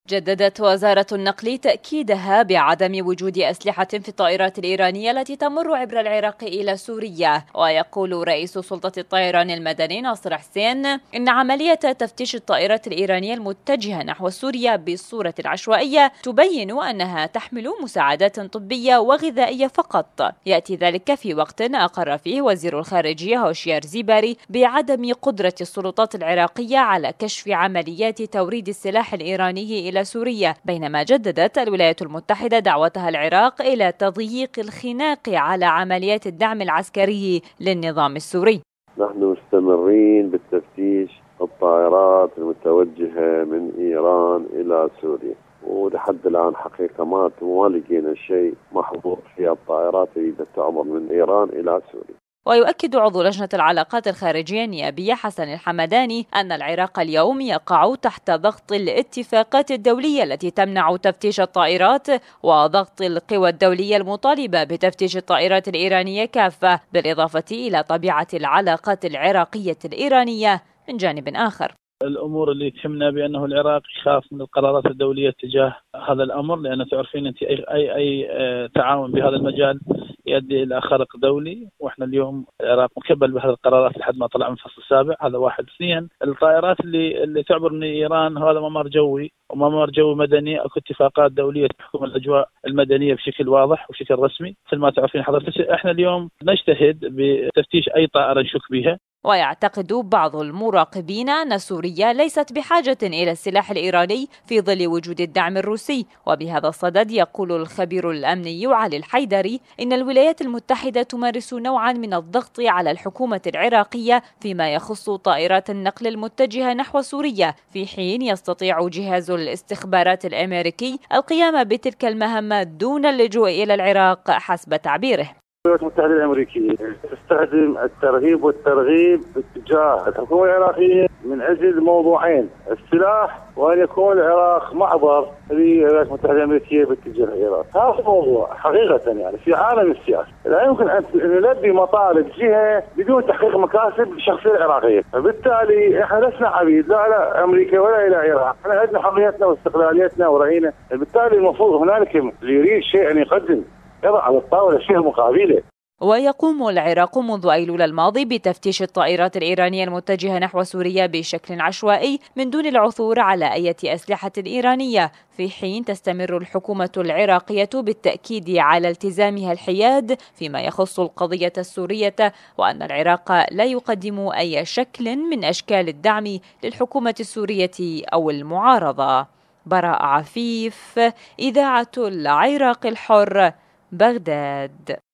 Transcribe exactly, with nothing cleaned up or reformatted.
جددت وزارة النقل تأكيدها بعدم وجود أسلحة في الطائرات الإيرانية التي تمر عبر العراق إلى سوريا. ويقول رئيس سلطة الطيران المدني ناصر حسين إن عملية تفتيش الطائرات الإيرانية المتجهة نحو سوريا بصورة عشوائية تبين أنها تحمل مساعدات طبية وغذائية فقط. يأتي ذلك في وقت أقر فيه وزير الخارجية هوشيار زيباري بعدم قدرة السلطات العراقية على كشف عمليات توريد السلاح الإيراني إلى سوريا، بينما جددت الولايات المتحدة دعوتها العراق إلى تضييق الخناق على عمليات الدعم العسكري للنظام السوري. نحن مستمرين بالتفتيش الطائرات المتوجهة من إيران إلى سوريا، ولحد الآن حقيقة ما لقينا شيء محظوظ في الطائرات اللي تعبر من إيران إلى سوريا. ويؤكد عضو لجنة العلاقات الخارجية النيابية حسن الحمداني أن العراق اليوم يقع تحت ضغط الاتفاقات الدولية التي تمنع تفتيش الطائرات وضغط القوى الدولية المطالبة بتفتيش الطائرات الإيرانية كافة، بالإضافة إلى طبيعة العلاقات العراقية الإيرانية من جانب آخر. الأمور اللي تهمنا بأنه العراق يخاف من القرارات الدولية تجاه هذا الأمر، لأن تعرفين أنت أي, أي, أي تعاون بهذا المجال يؤدي إلى خرق دولي، وإحنا اليوم العراق مكبل بهذه القرارات لحد ما طلع من الفصل السابع. هذا واحد. اثنين، الطائرات اللي اللي تعبر من إيران هذا ممر جوي وممر جوي مدني، أو اتفاقات دولية تحكم الأجواء المدنية بشكل واضح وبشكل رسمي مثل ما تعرفين حضرتك. إحنا اليوم نجتهد بتفتيش أي طائرة نشك بها. ويعتقد بعض المراقبين أن سوريا ليست بحاجة إلى السلاح الإيراني في ظل وجود الدعم الروسي. وبهذا الصدد يقول الخبير الأمني علي الحيدري إن الولايات المتحدة تمارس نوعا من الضغط على الحكومة العراقية فيما يخص طائرات النقل المتجهة نحو سوريا، في حين يستطيع جهاز الاستخبارات الأمريكي القيام بتلك المهمة دون اللجوء إلى العراق حسب تعبيره. الولايات المتحدة الأمريكية تستخدم الترهيب والترغيب باتجاه الحكومة العراقية من أجل موضوعين: السلاح، وأن يكون العراق معبر للولايات المتحدة الأمريكية باتجاه العراق. هذا الموضوع حقيقة يعني في عالم السياسة لا يمكن أن نلبي مطالب جهة بدون تحقيق مكاسب الشخصية العراقية، فبالتالي احنا لسنا عبيد لا إلى أمريكا ولا إلى العراق، احنا عندنا حريتنا واستقلاليتنا ورأينا. بالتالي المفروض هنالك اللي يريد شيء أن يقدم يضع على الطاولة شيء مقابله. ويقوم العراق منذ أيلول الماضي بتفتيش الطائرات الإيرانية المتجهة نحو سوريا بشكل عشوائي من دون العثور على أي أسلحة إيرانية، في حين تستمر الحكومة العراقية بالتأكيد على التزامها الحياد فيما يخص القضية السورية، وأن العراق لا يقدم أي شكل من أشكال الدعم للحكومة السورية أو المعارضة. براء عفيف، إذاعة العراق الحر، بغداد.